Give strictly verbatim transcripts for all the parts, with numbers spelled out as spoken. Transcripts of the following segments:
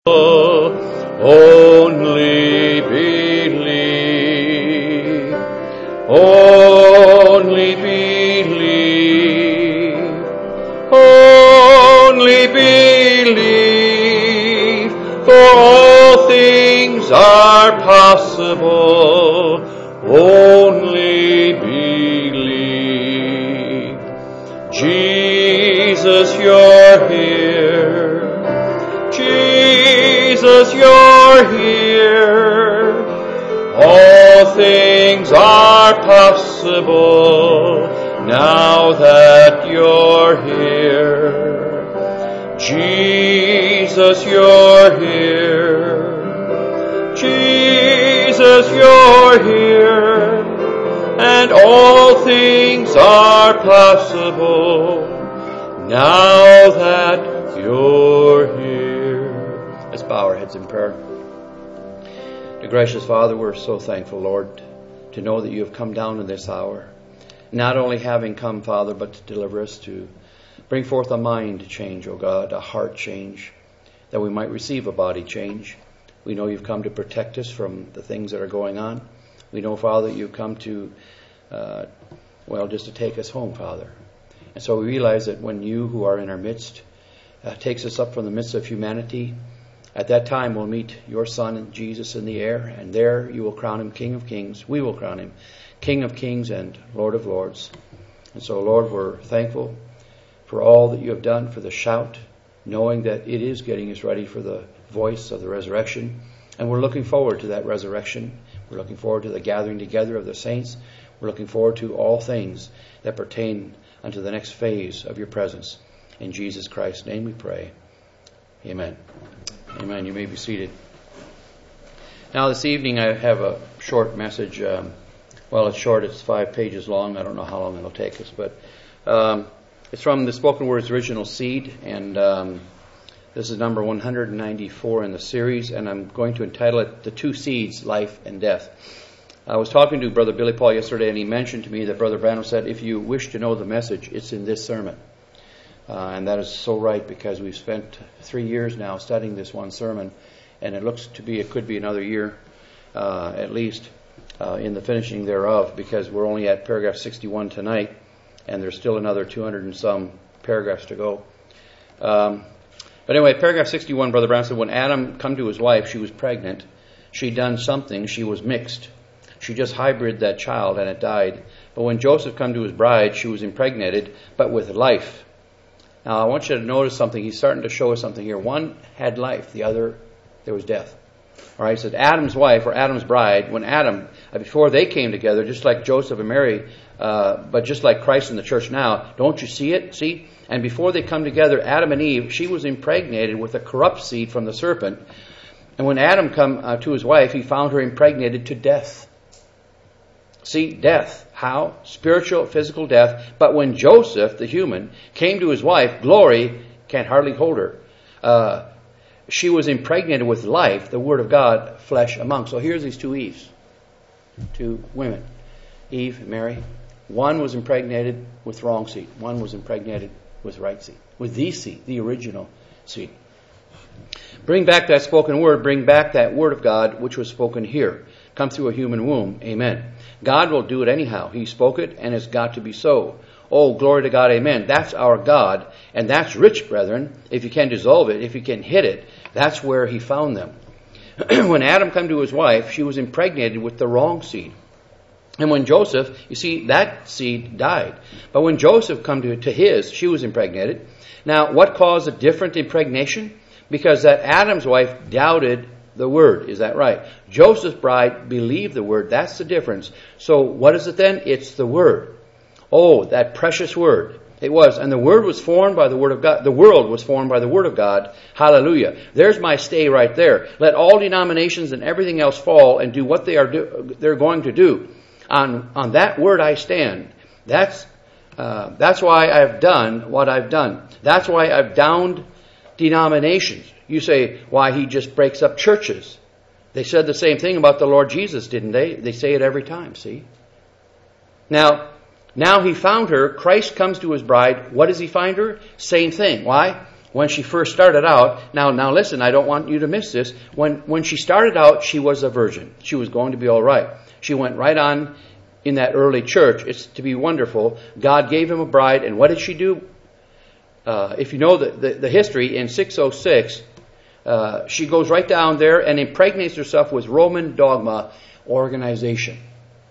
Only believe, only believe, only believe, for all things are possible. Only believe. Jesus, you're here. Jesus, you're here. All things are possible now that you're here. Jesus, you're here. Jesus, you're here. And all things are possible now that you're here. Let's bow our heads in prayer. Dear gracious Father, we're so thankful, Lord, to know that you have come down in this hour. Not only having come, Father, but to deliver us, to bring forth a mind change, O God, a heart change, that we might receive a body change. We know you've come to protect us from the things that are going on. We know, Father, that you've come to, uh, well, just to take us home, Father. And so we realize that when you, who are in our midst, uh, takes us up from the midst of humanity, at that time we'll meet your Son, Jesus, in the air, and there you will crown him King of Kings. We will crown him King of Kings and Lord of Lords. And so, Lord, we're thankful for all that you have done, for the shout, knowing that it is getting us ready for the voice of the resurrection. And we're looking forward to that resurrection. We're looking forward to the gathering together of the saints. We're looking forward to all things that pertain unto the next phase of your presence. In Jesus Christ's name we pray. Amen. Amen. You may be seated. Now this evening I have a short message. Um, well, it's short. It's five pages long. I don't know how long it'll take us, but um, it's from the Spoken Words Original Seed, and um, this is number one hundred ninety-four in the series, and I'm going to entitle it The Two Seeds, Life and Death. I was talking to Brother Billy Paul yesterday, and he mentioned to me that Brother Branham said, if you wish to know the message, it's in this sermon. Uh, and that is so right, because we've spent three years now studying this one sermon, and it looks to be, it could be another year uh, at least uh, in the finishing thereof, because we're only at paragraph sixty-one tonight, and there's still another two hundred and some paragraphs to go. Um, but anyway, paragraph sixty-one, Brother Brown said, when Adam come to his wife, she was pregnant. She done something. She was mixed. She just hybrid that child, and it died. But when Joseph come to his bride, she was impregnated, but with life. Now, I want you to notice something. He's starting to show us something here. One had life. The other, there was death. All right, he said Adam's wife, or Adam's bride, when Adam, before they came together, just like Joseph and Mary, uh, but just like Christ in the church now, don't you see it? See? And before they come together, Adam and Eve, she was impregnated with a corrupt seed from the serpent. And when Adam come uh, to his wife, he found her impregnated to death. See, death. How? Spiritual, physical death. But when Joseph, the human, came to his wife, glory, can't hardly hold her. Uh, she was impregnated with life, the word of God, flesh among. So here's these two Eves, two women, Eve and Mary. One was impregnated with wrong seed. One was impregnated with right seed, with the seed, the original seed. Bring back that spoken word. Bring back that word of God, which was spoken here. Come through a human womb. Amen. God will do it anyhow. He spoke it, and it's got to be so. Oh, glory to God. Amen. That's our God, and that's rich, brethren. If you can dissolve it, if you can hit it, that's where he found them. When Adam came to his wife, she was impregnated with the wrong seed. And when Joseph, you see, that seed died. But when Joseph come to, to his, she was impregnated. Now, what caused a different impregnation? Because that Adam's wife doubted the word. Is that right? Joseph's bride believed the word. That's the difference. So what is it then? It's the word. Oh, that precious word. It was. And the word was formed by the word of God. The world was formed by the word of God. Hallelujah. There's my stay right there. Let all denominations and everything else fall and do what they are do, they're going to do. On, on that word I stand. That's, uh, that's why I've done what I've done. That's why I've downed denominations. You say, why he just breaks up churches. They said the same thing about the Lord Jesus, didn't they? They say it every time, see? Now, now he found her. Christ comes to his bride. What does he find her? Same thing. Why? when she first started out, now now listen, I don't want you to miss this. When when she started out, she was a virgin. She was going to be all right. She went right on in that early church. It's to be wonderful. God gave him a bride, and what did she do? Uh, if you know the, the, the history, in six oh six, uh, she goes right down there and impregnates herself with Roman dogma organization.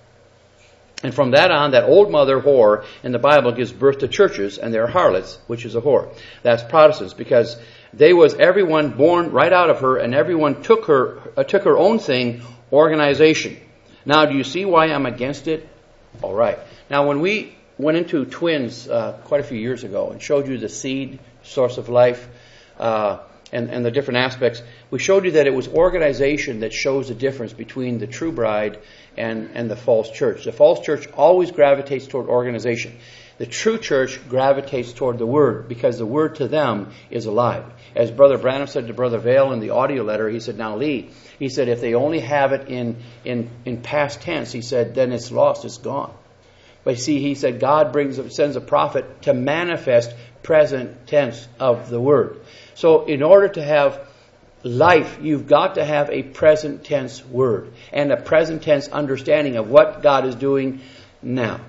And from that on, that old mother whore in the Bible gives birth to churches, and they're harlots, which is a whore. That's Protestants, because they was everyone born right out of her, and everyone took her uh, took her own thing, organization. Now, do you see why I'm against it? All right. Now, when we went into twins uh, quite a few years ago and showed you the seed, source of life, uh, and, and the different aspects, we showed you that it was organization that shows the difference between the true bride and, and the false church. The false church always gravitates toward organization. The true church gravitates toward the Word, because the Word to them is alive. As Brother Branham said to Brother Vail in the audio letter, he said, now Lee, he said, if they only have it in, in, in past tense, he said, then it's lost, it's gone. But see, he said, God brings sends a prophet to manifest present tense of the Word. So in order to have life, you've got to have a present tense word and a present tense understanding of what God is doing now.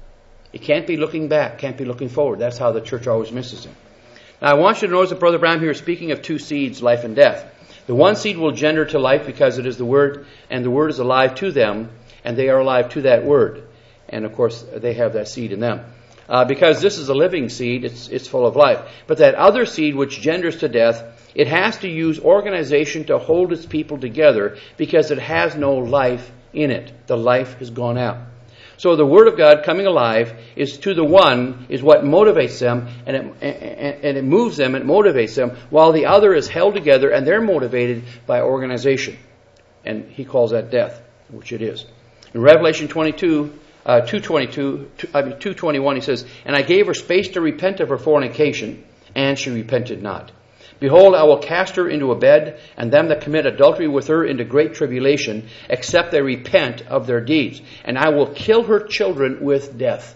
It can't be looking back, can't be looking forward. That's how the church always misses it. Now I want you to notice that Brother Branham here is speaking of two seeds, life and death. The one seed will gender to life because it is the Word, and the Word is alive to them, and they are alive to that Word. And of course, they have that seed in them. Uh, because this is a living seed, it's it's full of life. But that other seed which genders to death, it has to use organization to hold its people together because it has no life in it. The life has gone out. So the Word of God coming alive is to the one is what motivates them, and it, and, and it moves them, it motivates them, while the other is held together and they're motivated by organization. And he calls that death, which it is. In Revelation twenty-two, Uh, two twenty-two, I mean two twenty-one, he says, and I gave her space to repent of her fornication, and she repented not. Behold, I will cast her into a bed, and them that commit adultery with her into great tribulation, except they repent of their deeds. And I will kill her children with death.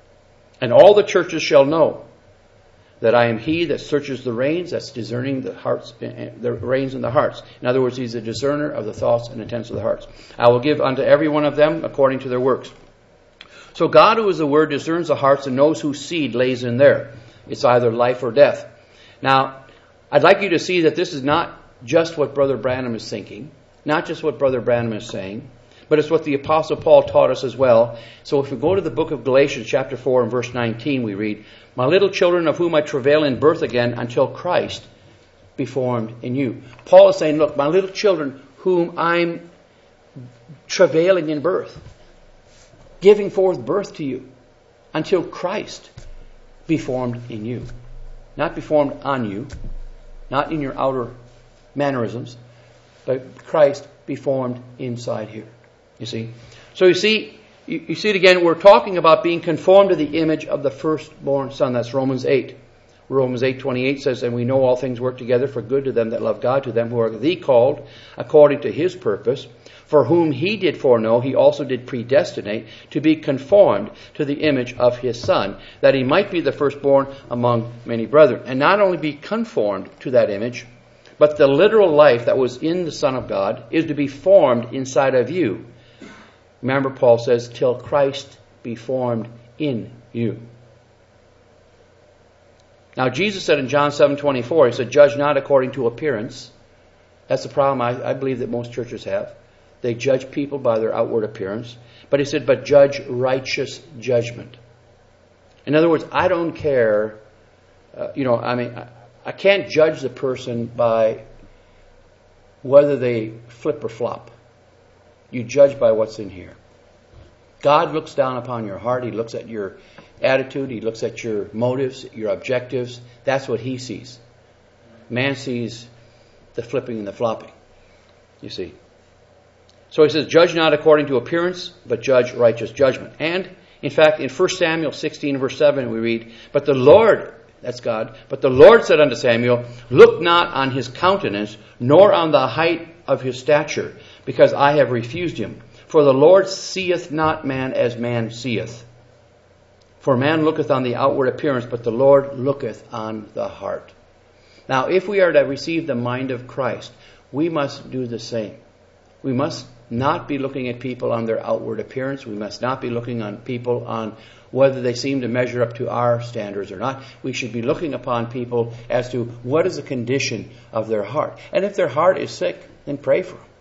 And all the churches shall know that I am he that searches the reins, that's discerning the hearts, the reins in the hearts. In other words, he's a discerner of the thoughts and intents of the hearts. I will give unto every one of them according to their works. So God, who is the Word, discerns the hearts and knows whose seed lays in there. It's either life or death. Now, I'd like you to see that this is not just what Brother Branham is thinking, not just what Brother Branham is saying, but it's what the Apostle Paul taught us as well. So if we go to the book of Galatians chapter four and verse nineteen, we read, my little children, of whom I travail in birth again until Christ be formed in you. Paul is saying, look, my little children, whom I'm travailing in birth, giving forth birth to you until Christ be formed in you. Not be formed on you, not in your outer mannerisms, but Christ be formed inside here. You see? So you see, you, you see it again, we're talking about being conformed to the image of the firstborn Son. That's Romans eight. Romans eight twenty-eight says, and we know all things work together for good to them that love God, to them who are the called according to His purpose. For whom He did foreknow, He also did predestinate to be conformed to the image of His Son, that He might be the firstborn among many brethren. And not only be conformed to that image, but the literal life that was in the Son of God is to be formed inside of you. Remember, Paul says, till Christ be formed in you. Now, Jesus said in John seven twenty-four, He said, judge not according to appearance. That's the problem I, I believe that most churches have. They judge people by their outward appearance. But he said, but judge righteous judgment. In other words, I don't care, uh, you know, I mean, I, I can't judge the person by whether they flip or flop. You judge by what's in here. God looks down upon your heart. He looks at your attitude. He looks at your motives, your objectives. That's what He sees. Man sees the flipping and the flopping, you see. So he says, judge not according to appearance, but judge righteous judgment. And, in fact, in First Samuel sixteen, verse seven, we read, but the Lord, that's God, but the Lord said unto Samuel, look not on his countenance, nor on the height of his stature, because I have refused him. For the Lord seeth not man as man seeth. For man looketh on the outward appearance, but the Lord looketh on the heart. Now, if we are to receive the mind of Christ, we must do the same. We must not be looking at people on their outward appearance. We must not be looking on people on whether they seem to measure up to our standards or not. We should be looking upon people as to what is the condition of their heart. And if their heart is sick, then pray for them.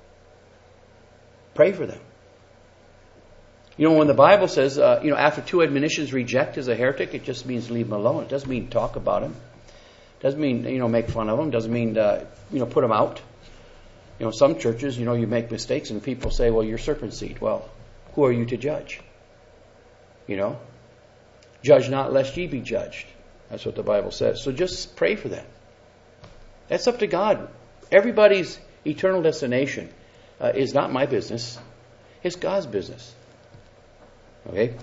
Pray for them. You know, when the Bible says, uh, you know, after two admonitions, reject as a heretic, it just means leave them alone. It doesn't mean talk about him. It doesn't mean, you know, make fun of them. It doesn't mean, uh, you know, put them out. You know, some churches, you know, you make mistakes and people say, well, you're serpent seed. Well, who are you to judge? You know? Judge not lest ye be judged. That's what the Bible says. So just pray for them. That's up to God. Everybody's eternal destination uh, is not my business. It's God's business. Okay?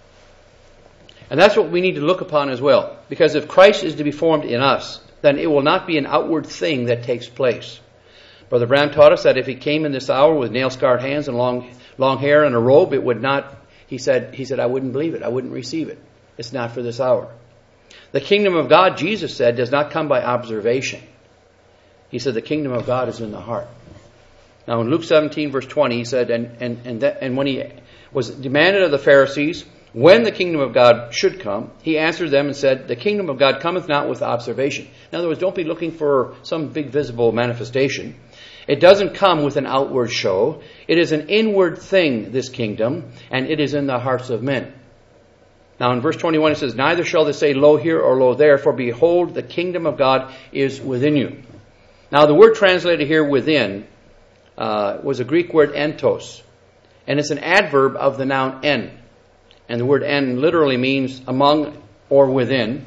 And that's what we need to look upon as well. Because if Christ is to be formed in us, then it will not be an outward thing that takes place. Brother Branham taught us that if he came in this hour with nail-scarred hands and long long hair and a robe, it would not, he said, he said, I wouldn't believe it. I wouldn't receive it. It's not for this hour. The kingdom of God, Jesus said, does not come by observation. He said the kingdom of God is in the heart. Now in Luke seventeen, verse twenty, he said, and and and, that, and when he was demanded of the Pharisees when the kingdom of God should come, he answered them and said, the kingdom of God cometh not with observation. In other words, don't be looking for some big visible manifestation. It doesn't come with an outward show. It is an inward thing, this kingdom, and it is in the hearts of men. Now in verse twenty-one it says, neither shall they say, lo here or lo there, for behold, the kingdom of God is within you. Now the word translated here, within, uh, was a Greek word entos, and it's an adverb of the noun en. And the word en literally means among or within.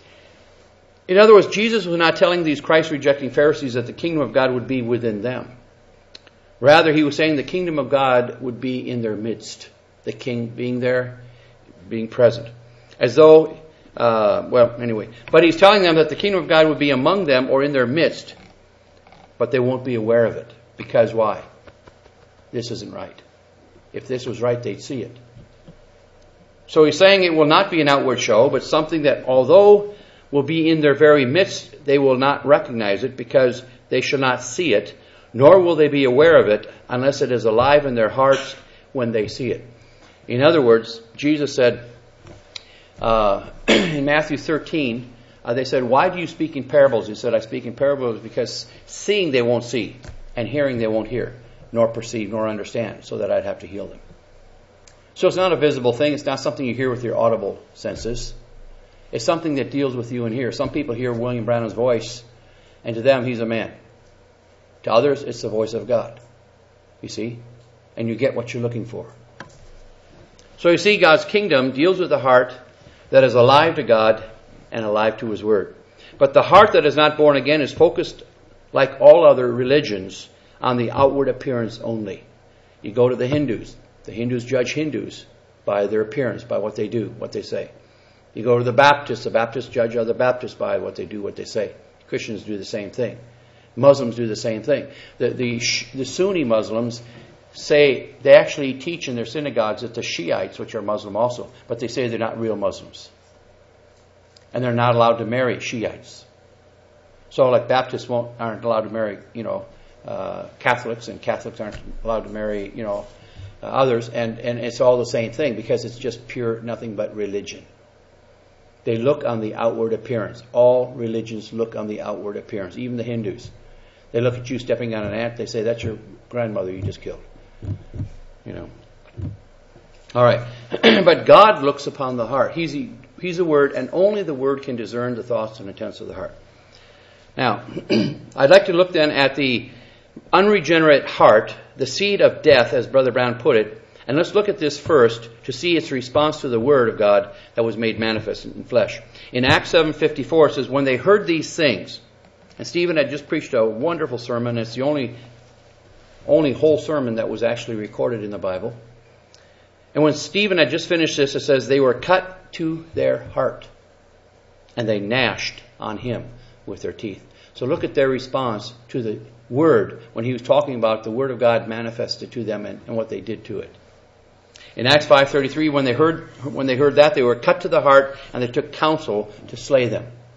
In other words, Jesus was not telling these Christ-rejecting Pharisees that the kingdom of God would be within them. Rather, he was saying the kingdom of God would be in their midst. The king being there, being present. As though, uh, well, anyway. But he's telling them that the kingdom of God would be among them or in their midst. But they won't be aware of it. Because why? This isn't right. If this was right, they'd see it. So he's saying it will not be an outward show, but something that although will be in their very midst, they will not recognize it because they shall not see it, nor will they be aware of it unless it is alive in their hearts when they see it. In other words, Jesus said uh, in Matthew thirteen, uh, they said, why do you speak in parables? He said, I speak in parables because seeing they won't see, and hearing they won't hear, nor perceive, nor understand, so that I'd have to heal them. So it's not a visible thing. It's not something you hear with your audible senses. It's something that deals with you in here. Some people hear William Branham's voice, and to them, he's a man. To others, it's the voice of God. You see? And you get what you're looking for. So you see, God's kingdom deals with the heart that is alive to God and alive to His Word. But the heart that is not born again is focused, like all other religions, on the outward appearance only. You go to the Hindus. The Hindus judge Hindus by their appearance, by what they do, what they say. You go to the Baptists. The Baptists judge other Baptists by what they do, what they say. Christians do the same thing. Muslims do the same thing. The, the, the Sunni Muslims say, they actually teach in their synagogues that the Shiites, which are Muslim also, but they say they're not real Muslims. And they're not allowed to marry Shiites. So like Baptists won't, aren't allowed to marry, you know, uh, Catholics, and Catholics aren't allowed to marry, you know, uh, others. And, and it's all the same thing because it's just pure nothing but religion. They look on the outward appearance. All religions look on the outward appearance. Even the Hindus. They look at you stepping on an ant. They say, that's your grandmother you just killed. You know. All right. But God looks upon the heart. He's the, he's the Word, and only the Word can discern the thoughts and intents of the heart. Now, I'd like to look then at the unregenerate heart, the seed of death, as Brother Brown put it. And let's look at this first to see its response to the Word of God that was made manifest in flesh. In Acts seven fifty-four, it says, when they heard these things, and Stephen had just preached a wonderful sermon. It's the only, only whole sermon that was actually recorded in the Bible. And when Stephen had just finished this, it says, they were cut to their heart, and they gnashed on him with their teeth. So look at their response to the Word when he was talking about the Word of God manifested to them and, and what they did to it. In Acts five thirty-three, when they heard when they heard that, they were cut to the heart, and they took counsel to slay them.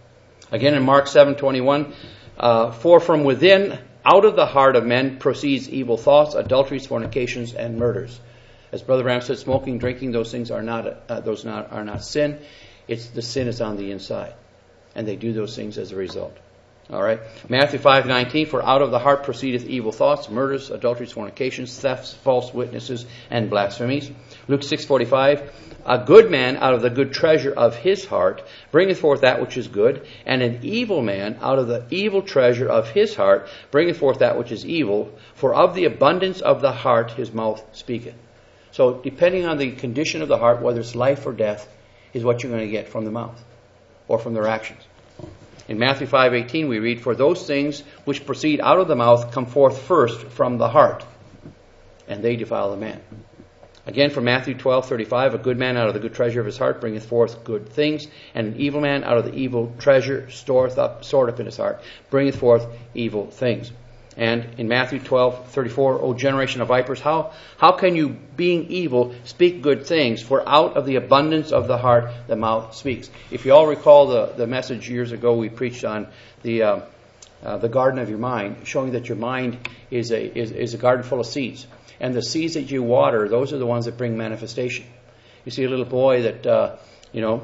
Again in Mark seven twenty-one, uh, for from within, out of the heart of men proceeds evil thoughts, adulteries, fornications, and murders. As Brother Branham said, smoking, drinking, those things are not uh, those not, are not sin. It's the sin is on the inside, and they do those things as a result. All right. Matthew five nineteen, for out of the heart proceedeth evil thoughts, murders, adulteries, fornications, thefts, false witnesses, and blasphemies. Luke six forty-five, a good man out of the good treasure of his heart bringeth forth that which is good, and an evil man out of the evil treasure of his heart bringeth forth that which is evil, for of the abundance of the heart his mouth speaketh. So depending on the condition of the heart, whether it's life or death, is what you're going to get from the mouth or from their actions. In Matthew five eighteen we read, for those things which proceed out of the mouth come forth first from the heart, and they defile the man. Again from Matthew twelve thirty-five, a good man out of the good treasure of his heart bringeth forth good things, and an evil man out of the evil treasure storeth up, stored up in his heart, bringeth forth evil things. And in Matthew twelve thirty-four, O generation of vipers, how, how can you, being evil, speak good things? For out of the abundance of the heart the mouth speaks. If you all recall the, the message years ago we preached on the uh, uh, the garden of your mind, showing that your mind is a is, is a garden full of seeds. And the seeds that you water, those are the ones that bring manifestation. You see a little boy that, uh, you know,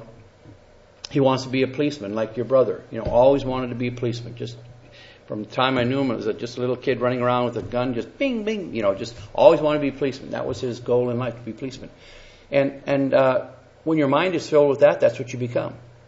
he wants to be a policeman like your brother. You know, always wanted to be a policeman. Just from the time I knew him, it was just a little kid running around with a gun, just bing, bing, you know, just always wanted to be a policeman. That was his goal in life, to be a policeman. And and uh, when your mind is filled with that, that's what you become.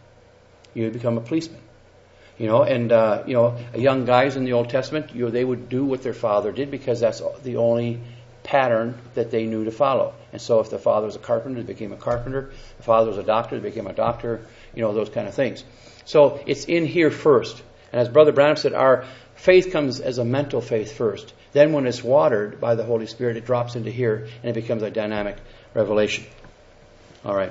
You become a policeman. You know, and, uh, you know, young guys in the Old Testament, you know, they would do what their father did because that's the only pattern that they knew to follow. And so if the father was a carpenter, they became a carpenter. If the father was a doctor, they became a doctor. You know, those kind of things. So it's in here first. And as Brother Branham said, our faith comes as a mental faith first. Then when it's watered by the Holy Spirit, it drops into here and it becomes a dynamic revelation. All right.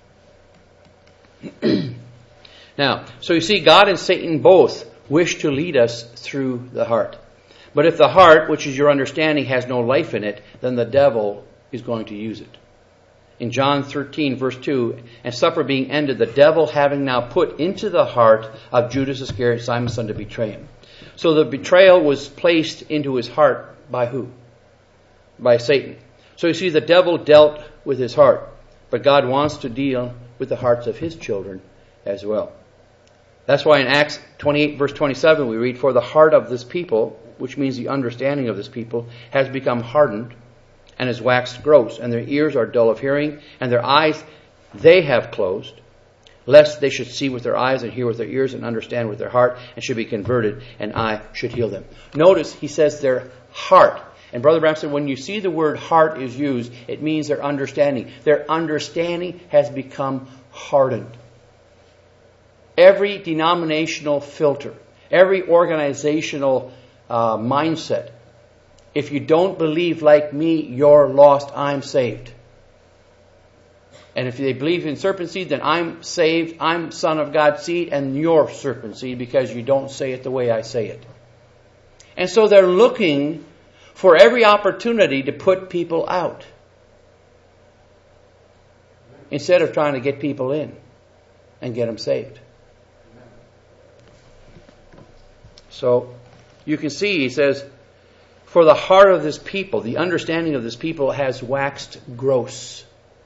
Now, so you see, God and Satan both wish to lead us through the heart. But if the heart, which is your understanding, has no life in it, then the devil is going to use it. In John thirteen, verse two, and supper being ended, the devil having now put into the heart of Judas Iscariot, Simon's son, to betray him. So the betrayal was placed into his heart by who? By Satan. So you see, the devil dealt with his heart, but God wants to deal with the hearts of his children as well. That's why in Acts twenty-eight, verse twenty-seven, we read, for the heart of this people, which means the understanding of this people, has become hardened, and has waxed gross, and their ears are dull of hearing, and their eyes they have closed, lest they should see with their eyes and hear with their ears and understand with their heart, and should be converted, and I should heal them. Notice he says their heart. And Brother Branham said when you see the word heart is used, it means their understanding. Their understanding has become hardened. Every denominational filter, every organizational uh, mindset, if you don't believe like me, you're lost, I'm saved. And if they believe in serpent seed, then I'm saved, I'm son of God's seed, and you're serpent seed because you don't say it the way I say it. And so they're looking for every opportunity to put people out instead of trying to get people in and get them saved. So you can see, he says, for the heart of this people, the understanding of this people has waxed gross.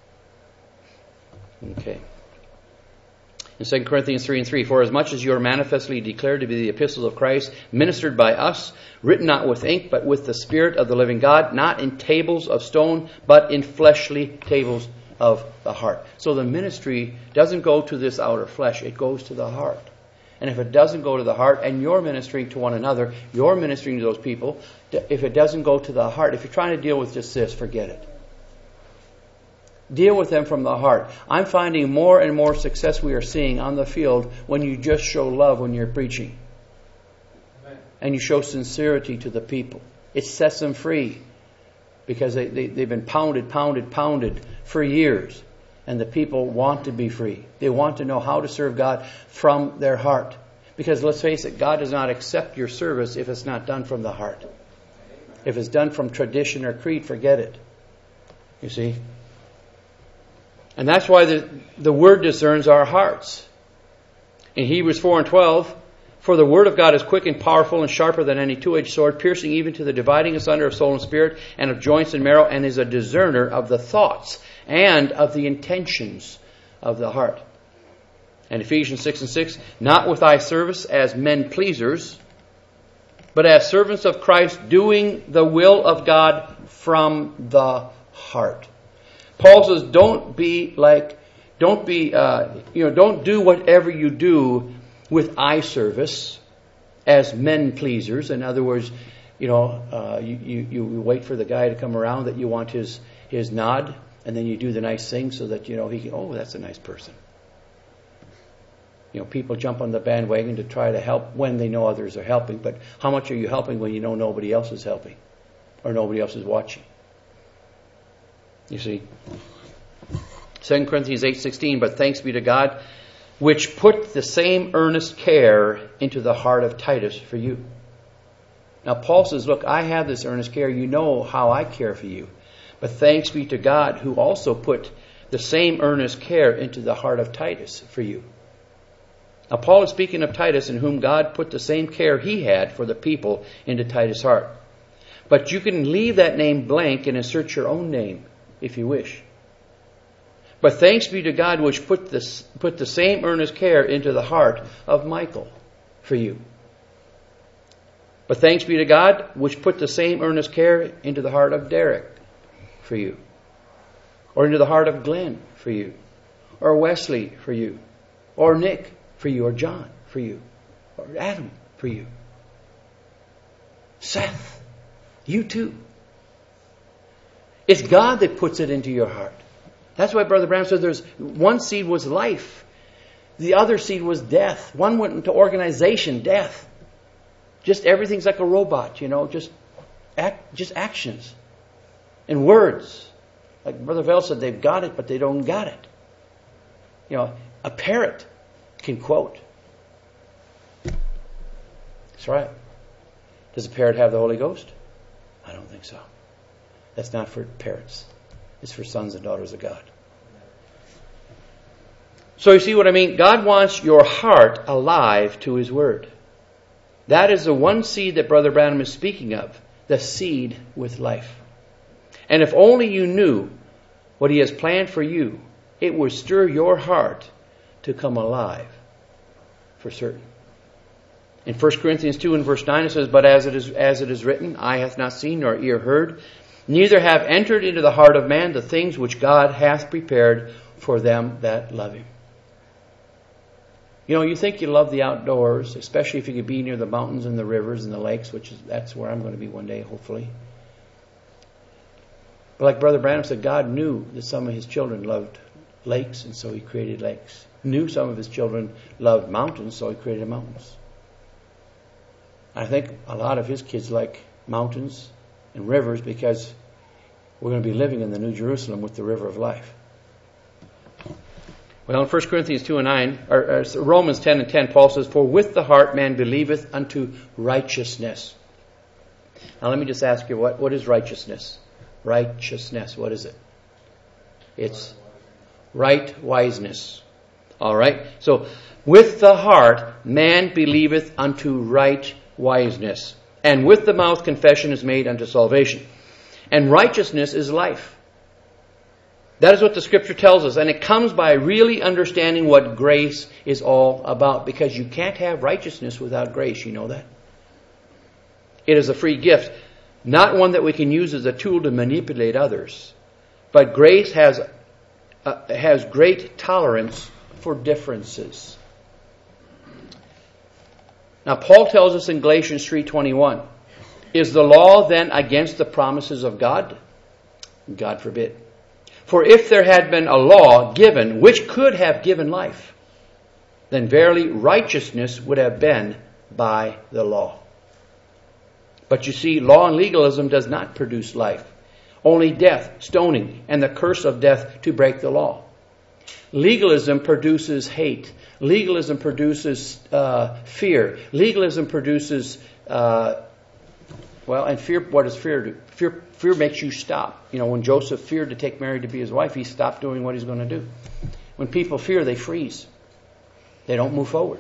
Okay. In Second Corinthians three and three, for as much as you are manifestly declared to be the epistles of Christ, ministered by us, written not with ink, but with the Spirit of the living God, not in tables of stone, but in fleshly tables of the heart. So the ministry doesn't go to this outer flesh, it goes to the heart. And if it doesn't go to the heart, and you're ministering to one another, you're ministering to those people, if it doesn't go to the heart, if you're trying to deal with just this, forget it. Deal with them from the heart. I'm finding more and more success we are seeing on the field when you just show love when you're preaching. Amen. And you show sincerity to the people. It sets them free because they, they, they've been pounded, pounded, pounded for years. And the people want to be free. They want to know how to serve God from their heart. Because let's face it, God does not accept your service if it's not done from the heart. If it's done from tradition or creed, forget it. You see? And that's why the, the Word discerns our hearts. In Hebrews four and twelve, for the word of God is quick and powerful and sharper than any two-edged sword, piercing even to the dividing asunder of soul and spirit and of joints and marrow, and is a discerner of the thoughts and of the intentions of the heart. And Ephesians six and six, not with eye service as men pleasers, but as servants of Christ, doing the will of God from the heart. Paul says, don't be like, don't be, uh, you know, don't do whatever you do with eye service as men pleasers. In other words, you know, uh, you, you, you wait for the guy to come around that you want his, his nod, and then you do the nice thing so that, you know, he can, oh, that's a nice person. You know, people jump on the bandwagon to try to help when they know others are helping, but how much are you helping when you know nobody else is helping or nobody else is watching? You see, Second Corinthians eight sixteen, but thanks be to God, which put the same earnest care into the heart of Titus for you. Now Paul says, look, I have this earnest care. You know how I care for you. But thanks be to God who also put the same earnest care into the heart of Titus for you. Now Paul is speaking of Titus, in whom God put the same care he had for the people into Titus' heart. But you can leave that name blank and insert your own name if you wish. But thanks be to God which put this put the same earnest care into the heart of Michael for you. But thanks be to God which put the same earnest care into the heart of Derek for you. Or into the heart of Glenn for you. Or Wesley for you. Or Nick for you. Or John for you. Or Adam for you. Seth, you too. It's God that puts it into your heart. That's why Brother Branham said there's one seed was life. The other seed was death. One went into organization, death. Just everything's like a robot, you know, just act, just actions and words. Like Brother Vell said, they've got it, but they don't got it. You know, a parrot can quote. That's right. Does a parrot have the Holy Ghost? I don't think so. That's not for parrots. It's for sons and daughters of God. So you see what I mean? God wants your heart alive to His Word. That is the one seed that Brother Branham is speaking of. The seed with life. And if only you knew what He has planned for you, it would stir your heart to come alive. For certain. In First Corinthians two and verse nine it says, but as it is as it is written, eye hath not seen nor ear heard, neither have entered into the heart of man the things which God hath prepared for them that love Him. You know, you think you love the outdoors, especially if you could be near the mountains and the rivers and the lakes, which is that's where I'm going to be one day, hopefully. But like Brother Branham said, God knew that some of His children loved lakes, and so He created lakes. Knew some of His children loved mountains, so He created mountains. I think a lot of His kids like mountains and rivers because we're going to be living in the New Jerusalem with the river of life. Well, in First Corinthians two and nine, or, or Romans ten and ten, Paul says, for with the heart man believeth unto righteousness. Now let me just ask you, what, what is righteousness? Righteousness, what is it? It's right wiseness. All right? So, with the heart man believeth unto right wiseness. And with the mouth confession is made unto salvation. And righteousness is life. That is what the Scripture tells us. And it comes by really understanding what grace is all about. Because you can't have righteousness without grace. You know that? It is a free gift. Not one that we can use as a tool to manipulate others. But grace has, uh, has great tolerance for differences. Now, Paul tells us in Galatians three twenty-one, is the law then against the promises of God? God forbid. For if there had been a law given which could have given life, then verily righteousness would have been by the law. But you see, law and legalism does not produce life. Only death, stoning, and the curse of death to break the law. Legalism produces hate. Legalism produces uh, fear. Legalism produces, uh, well, and fear, what does fear do? Fear, fear makes you stop. You know, when Joseph feared to take Mary to be his wife, he stopped doing what he's going to do. When people fear, they freeze. They don't move forward.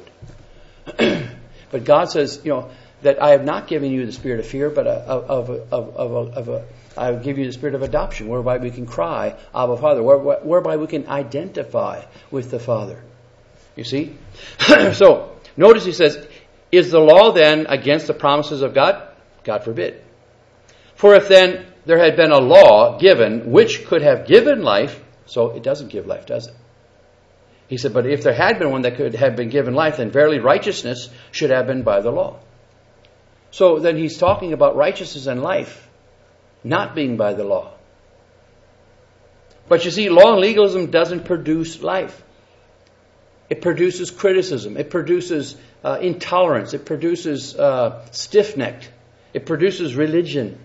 But God says, you know, that I have not given you the spirit of fear, but of, of, of, of, a, of a, I will give you the spirit of adoption, whereby we can cry, Abba, Father, whereby we can identify with the Father. You see? So, notice he says, is the law then against the promises of God? God forbid. For if then there had been a law given which could have given life, so it doesn't give life, does it? He said, but if there had been one that could have been given life, then verily righteousness should have been by the law. So then he's talking about righteousness and life not being by the law. But you see, law and legalism doesn't produce life. It produces criticism. It produces uh, intolerance. It produces uh, stiff-necked. It produces religion.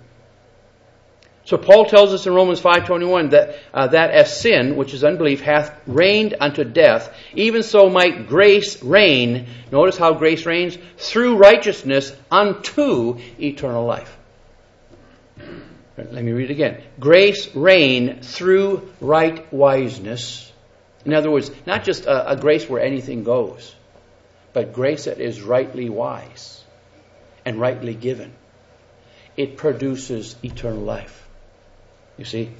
So Paul tells us in Romans five twenty-one that uh, that as sin, which is unbelief, hath reigned unto death, even so might grace reign. Notice how grace reigns through righteousness unto eternal life. Let me read it again. Grace reign through right wiseness. In other words, not just a, a grace where anything goes, but grace that is rightly wise and rightly given. It produces eternal life. You see?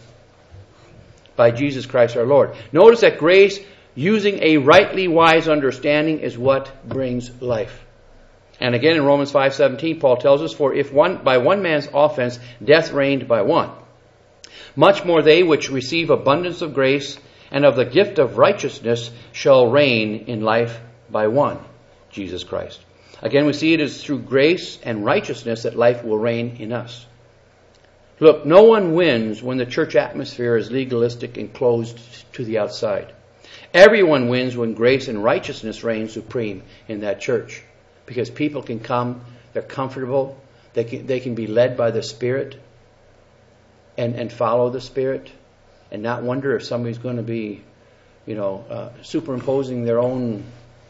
By Jesus Christ our Lord. Notice that grace, using a rightly wise understanding, is what brings life. And again in Romans five seventeen, Paul tells us, for if one by one man's offense death reigned by one, much more they which receive abundance of grace and of the gift of righteousness shall reign in life by one, Jesus Christ. Again, we see it is through grace and righteousness that life will reign in us. Look, no one wins when the church atmosphere is legalistic and closed to the outside. Everyone wins when grace and righteousness reign supreme in that church. Because people can come, they're comfortable, they can, they can be led by the Spirit and, and follow the Spirit and not wonder if somebody's going to be, you know, uh, superimposing their own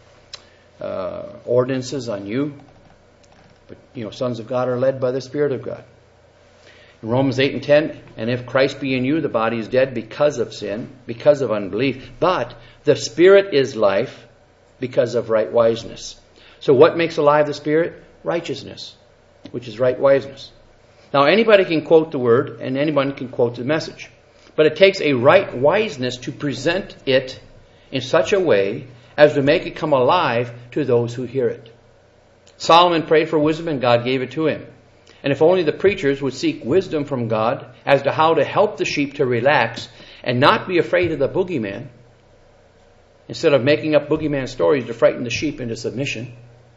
uh, ordinances on you. But, you know, sons of God are led by the Spirit of God. In Romans eight and ten, and if Christ be in you, the body is dead because of sin, because of unbelief, but the Spirit is life because of right wiseness. So what makes alive the Spirit? Righteousness, which is right wiseness. Now anybody can quote the word and anyone can quote the message. But it takes a right wiseness to present it in such a way as to make it come alive to those who hear it. Solomon prayed for wisdom and God gave it to him. And if only the preachers would seek wisdom from God as to how to help the sheep to relax and not be afraid of the boogeyman, instead of making up boogeyman stories to frighten the sheep into submission.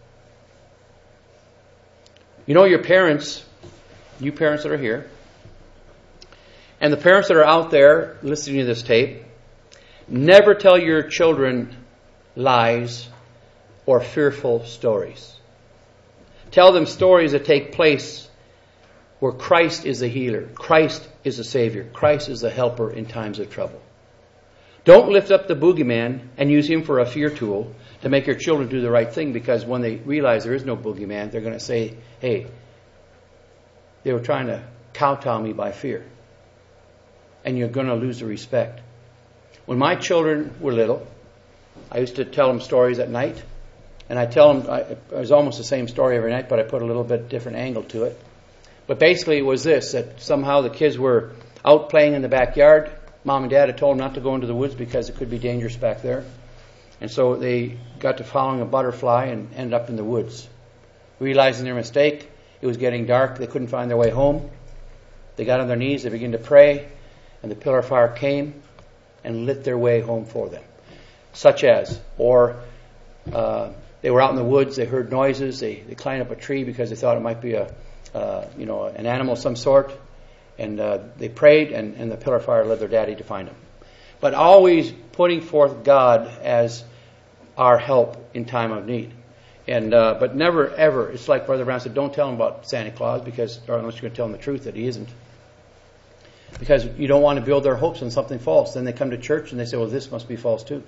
You know, your parents, you parents that are here, and the parents that are out there listening to this tape, never tell your children lies or fearful stories. Tell them stories that take place where Christ is a healer, Christ is a Savior, Christ is a helper in times of trouble. Don't lift up the boogeyman and use him for a fear tool to make your children do the right thing, because when they realize there is no boogeyman, they're going to say, hey, they were trying to kowtow me by fear. And you're going to lose the respect. When my children were little, I used to tell them stories at night. And I tell them, I, it was almost the same story every night, but I put a little bit different angle to it. But basically it was this, that somehow the kids were out playing in the backyard. Mom and Dad had told them not to go into the woods because it could be dangerous back there. And so they got to following a butterfly and ended up in the woods. Realizing their mistake, it was getting dark, they couldn't find their way home. They got on their knees, they began to pray, and the pillar of fire came and lit their way home for them. Such as, or uh, they were out in the woods, they heard noises, they, they climbed up a tree because they thought it might be a, uh, you know, an animal of some sort. And uh, they prayed, and, and the pillar of fire led their daddy to find them. But always putting forth God as our help in time of need. And uh, but never, ever, it's like Brother Brown said, don't tell them about Santa Claus, because, or unless you're going to tell them the truth that he isn't. Because you don't want to build their hopes on something false. Then they come to church and they say, well, this must be false too.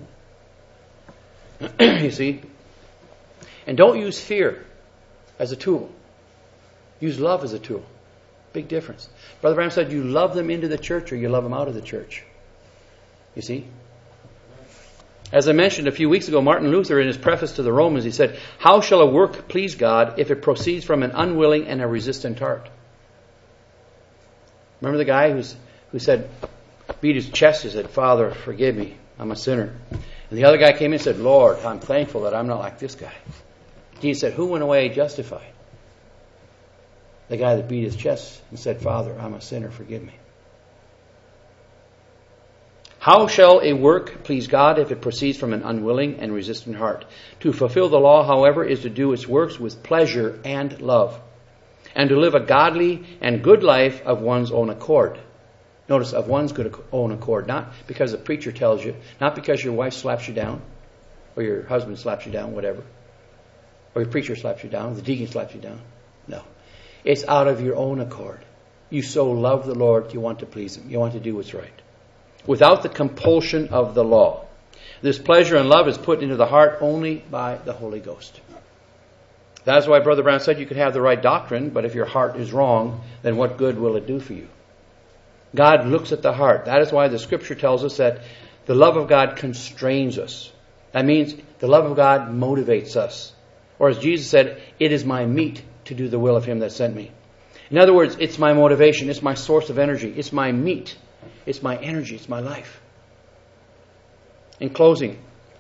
You see? And don't use fear as a tool. Use love as a tool. Big difference. Brother Branham said, you love them into the church or you love them out of the church. You see? As I mentioned a few weeks ago, Martin Luther, in his preface to the Romans, he said, "How shall a work please God if it proceeds from an unwilling and a resistant heart?" Remember the guy who's, who said, beat his chest, he said, "Father, forgive me, I'm a sinner." And the other guy came in and said, "Lord, I'm thankful that I'm not like this guy." Jesus said, "Who went away justified?" The guy that beat his chest and said, "Father, I'm a sinner, forgive me." How shall a work please God if it proceeds from an unwilling and resistant heart? To fulfill the law, however, is to do its works with pleasure and love, and to live a godly and good life of one's own accord. Notice, of one's good own accord, not because the preacher tells you, not because your wife slaps you down, or your husband slaps you down, whatever, or your preacher slaps you down, the deacon slaps you down. No. It's out of your own accord. You so love the Lord, you want to please Him. You want to do what's right, without the compulsion of the law. This pleasure and love is put into the heart only by the Holy Ghost. That's why Brother Brown said you can have the right doctrine, but if your heart is wrong, then what good will it do for you? God looks at the heart. That is why the Scripture tells us that the love of God constrains us. That means the love of God motivates us. Or as Jesus said, "It is my meat to do the will of Him that sent me." In other words, it's my motivation. It's my source of energy. It's my meat. It's my energy. It's my life. In closing,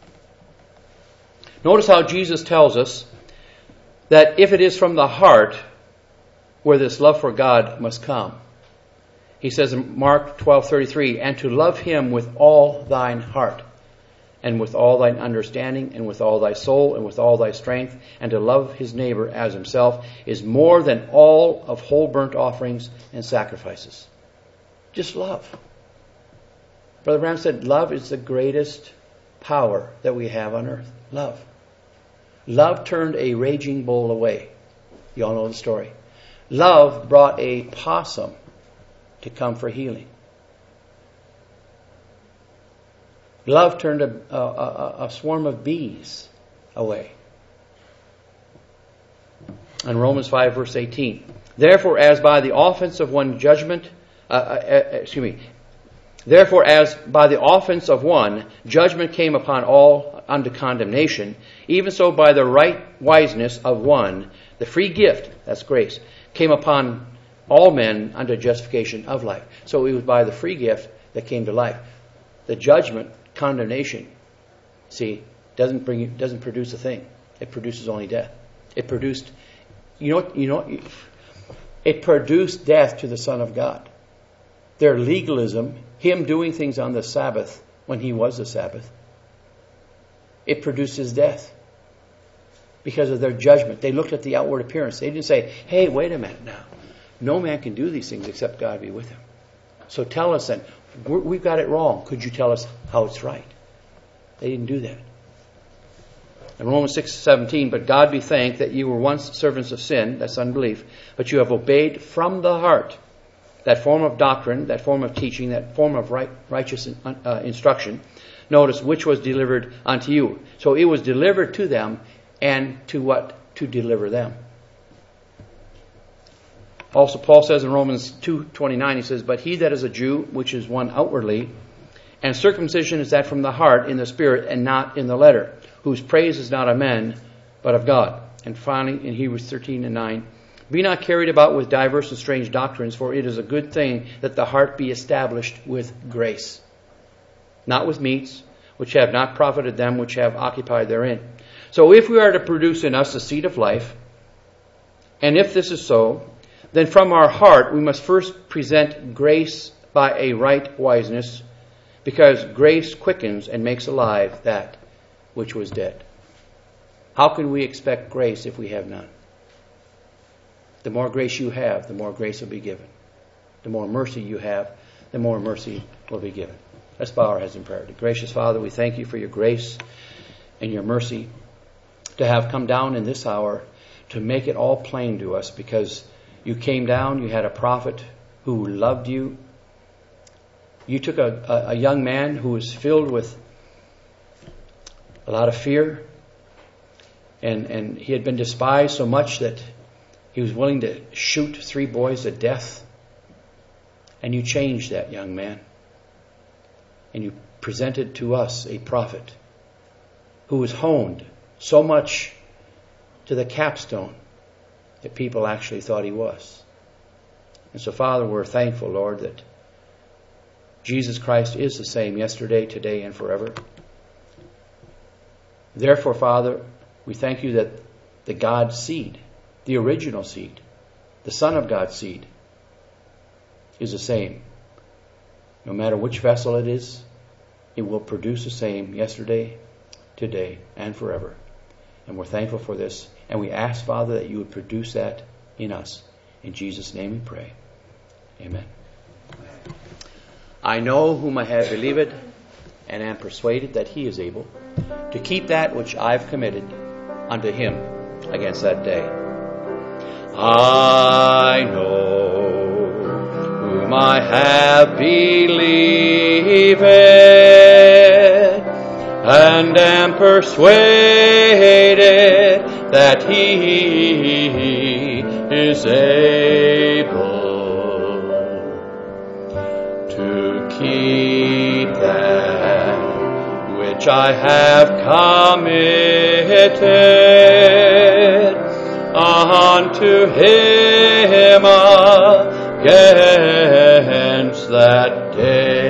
notice how Jesus tells us that if it is from the heart where this love for God must come. He says in Mark twelve thirty-three, "And to love Him with all thine heart, and with all thine understanding, and with all thy soul, and with all thy strength, and to love his neighbor as himself, is more than all of whole burnt offerings and sacrifices." Just love. Brother Branham said, love is the greatest power that we have on earth. Love. Love turned a raging bull away. You all know the story. Love brought a possum to come for healing. Love turned a, a, a, a swarm of bees away. In Romans five verse eighteen, "Therefore as by the offense of one judgment, uh, uh, excuse me, therefore as by the offense of one judgment came upon all unto condemnation, even so by the right wiseness of one, the free gift," that's grace, "came upon all men unto justification of life." So it was by the free gift that came to life. The judgment, condemnation, see, doesn't bring, doesn't produce a thing. It produces only death. It produced, you know, you know, it produced death to the Son of God. Their legalism, Him doing things on the Sabbath when He was the Sabbath, it produces death because of their judgment. They looked at the outward appearance. They didn't say, "Hey, wait a minute now. No man can do these things except God be with him. So tell us then, we're, we've got it wrong. Could you tell us how it's right?" They didn't do that. In Romans six seventeen, "But God be thanked that you were once servants of sin," that's unbelief, "but you have obeyed from the heart that form of doctrine, that form of teaching, that form of right, righteous uh, instruction." Notice, "which was delivered unto you." So it was delivered to them, and to what? To deliver them. Also, Paul says in Romans two twenty-nine, he says, "But he that is a Jew, which is one outwardly, and circumcision is that from the heart in the spirit and not in the letter, whose praise is not of men, but of God." And finally, in Hebrews thirteen and nine, "Be not carried about with diverse and strange doctrines, for it is a good thing that the heart be established with grace, not with meats, which have not profited them which have occupied therein." So if we are to produce in us the seed of life, and if this is so, then from our heart we must first present grace by a right wiseness, because grace quickens and makes alive that which was dead. How can we expect grace if we have none? The more grace you have, the more grace will be given. The more mercy you have, the more mercy will be given. Let's bow our heads in prayer. Gracious Father, we thank you for your grace and your mercy to have come down in this hour to make it all plain to us, because you came down, you had a prophet who loved you. You took a, a, a young man who was filled with a lot of fear, and, and he had been despised so much that he was willing to shoot three boys to death. And you changed that young man. And you presented to us a prophet who was honed so much to the capstone that people actually thought he was. And so, Father, we're thankful, Lord, that Jesus Christ is the same yesterday, today, and forever. Therefore, Father, we thank you that the God seed, the original seed, the Son of God's seed, is the same. No matter which vessel it is, it will produce the same yesterday, today, and forever. And we're thankful for this. And we ask, Father, that you would produce that in us. In Jesus' name we pray. Amen. I know whom I have believed, and am persuaded that he is able to keep that which I've committed unto him against that day. I know whom I have believed, and am persuaded that he is able to keep that which I have committed unto him against that day.